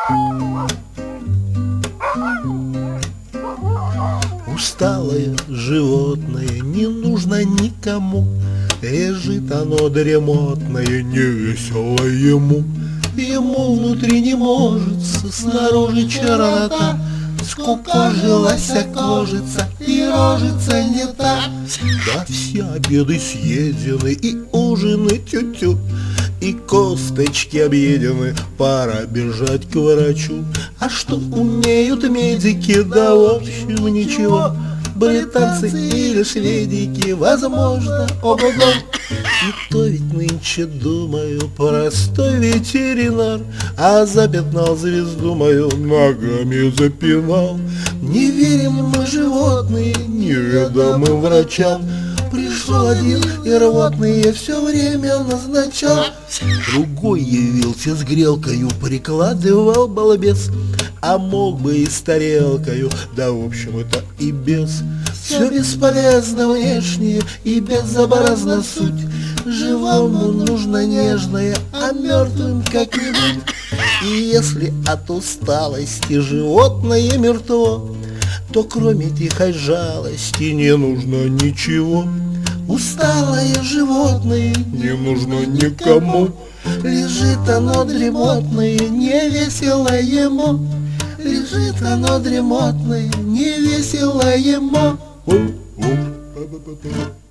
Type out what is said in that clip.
Усталое животное не нужно никому, лежит оно дремотное, не весело ему. Ему внутри не может, снаружи чернота, скукожилась кожица и рожица не та. Да все обеды съедены и ужины тю-тю, и косточки объедены, пора бежать к врачу. А что умеют медики, да в общем ничего, британцы или шведики, возможно, ого-го. И то ведь нынче, думаю, простой ветеринар, а запятнал звезду мою, ногами запинал. Не верим мы, животные, неведомым врачам. Пришел один и рвотные все время назначал. Другой явился с грелкою, прикладывал балбес, а мог бы и с тарелкою, да в общем это и без. Все бесполезно внешне и безобразна суть. Живому нужно нежное, а мертвым как-нибудь. И если от усталости животное мертво, то кроме тихой жалости не нужно ничего. Усталое животное не нужно никому, лежит оно дремотное, не весело ему. Лежит оно дремотное, не весело ему.